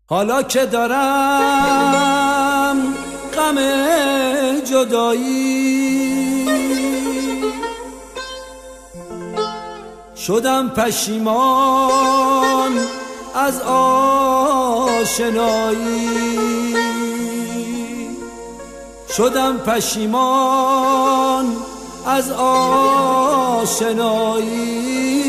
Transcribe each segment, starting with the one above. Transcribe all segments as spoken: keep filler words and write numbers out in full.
حالا که دارم غم جدایی، شدم پشیمان از آشنایی، شدم پشیمان از آشنایی.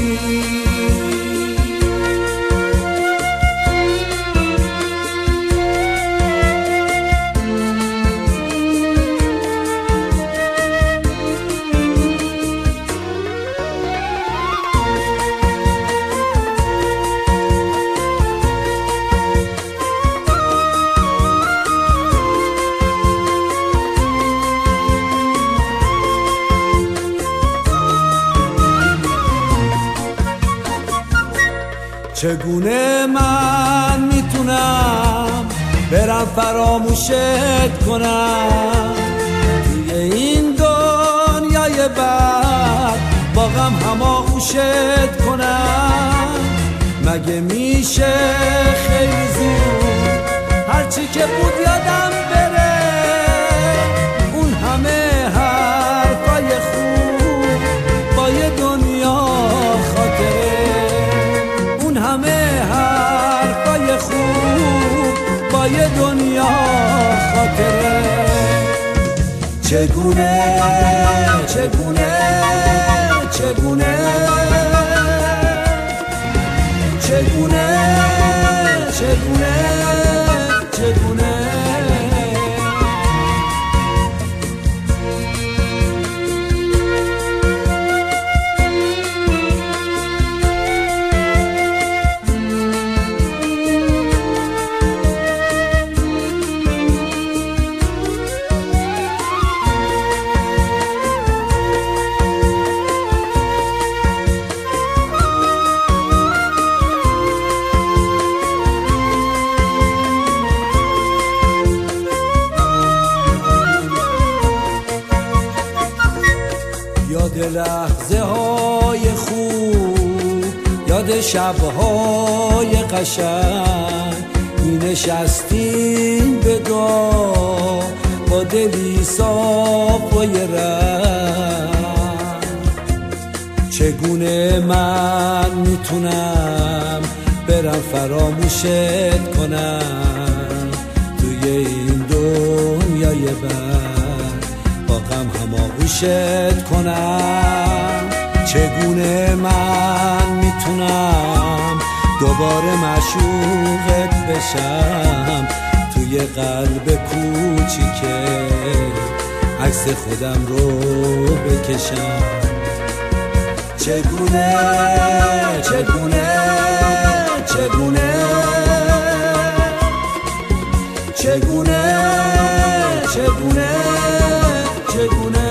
چگونه من میتونم برم فراموشت کنم، توی این دنیای بد با غم هماغوشت کنم؟ مگه میشه خیلی زود هرچی که بود یادم بره، اون همه حرفای خوب با یه دنیا خاطره، همه حرفای خوب با یه دنیا خاطره. چگونه چگونه چگونه چگونه چگونه چگونه یاد لحظه های خوب، یاد شبهای قشنگ، می نشستیم به گاه با دلی صاف و یه رنگ. چگونه من میتونم برم فراموشت کنم، توی این دنیای بد با غم هماغوشت کنم؟ چگونه من میتونم دوباره معشوقت بشم، توی قلب کوچیکه عکس خودم رو بکشم؟ چگونه چگونه چگونه چگونه چگونه چگونه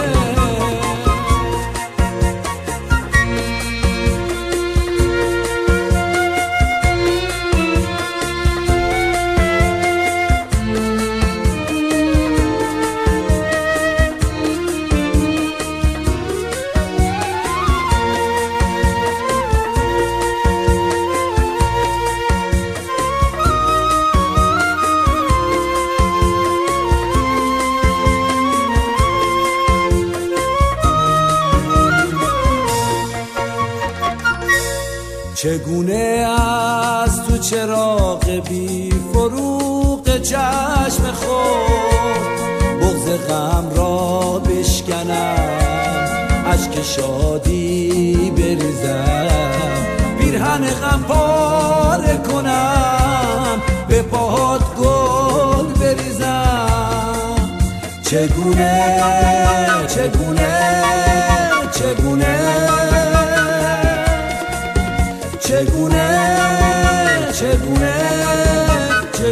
چگونه از تو چراغ بی فروغ چشم خود بغض غم را بشکنم، اشک شادی بریزم، پیرهن غم پاره کنم، به پاهات گل بریزم؟ چگونه چگونه چگونه چگونه چگونه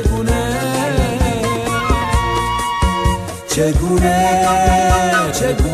چگونه چگونه چگونه